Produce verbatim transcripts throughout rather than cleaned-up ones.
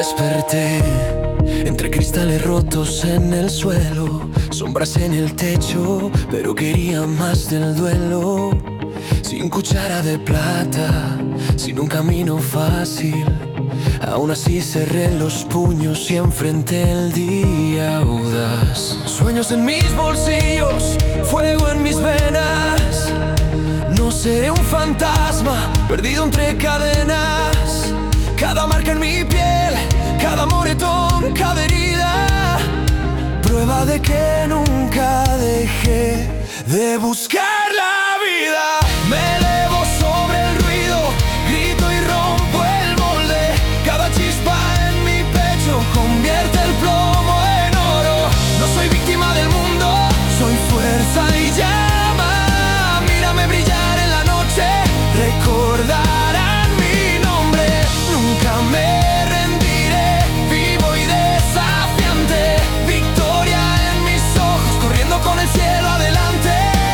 Desperté entre cristales rotos en el suelo, sombras en el techo, pero quería más del duelo. Sin cuchara de plata, sin un camino fácil, aún así cerré los puños y enfrenté el día audaz. Sueños en mis bolsillos, fuego en mis venas. No seré un fantasma perdido entre cadenas. Cada marca en mi piel, cada moretón, cada herida, prueba de que nunca dejé de buscar la vida. Me elevo sobre el ruido, grito y rompo el molde. Cada chispa en mi pecho convierte el plomo en oro. No soy víctima del mundo, soy fuerza y llama. Mírame brillar en la noche, recordarán mi nombre. Nunca me rendiré, vivo y desafiante. Victoria en mis ojos, corriendo con el cielo adelante.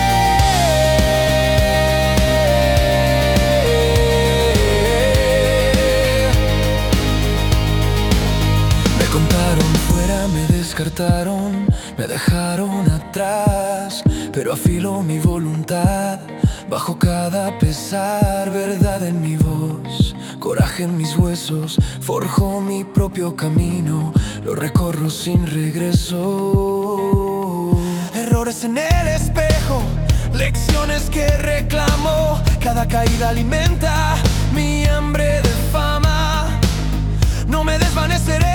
Me contaron fuera, me descartaron, me dejaron atrás, pero afilo mi voluntad bajo cada pesar. Verdad en mi voz, coraje en mis huesos, forjo mi propio camino, lo recorro sin regreso. Errores en el espejo, lecciones que reclamo. Cada caída alimenta mi hambre de fama. No me desvaneceré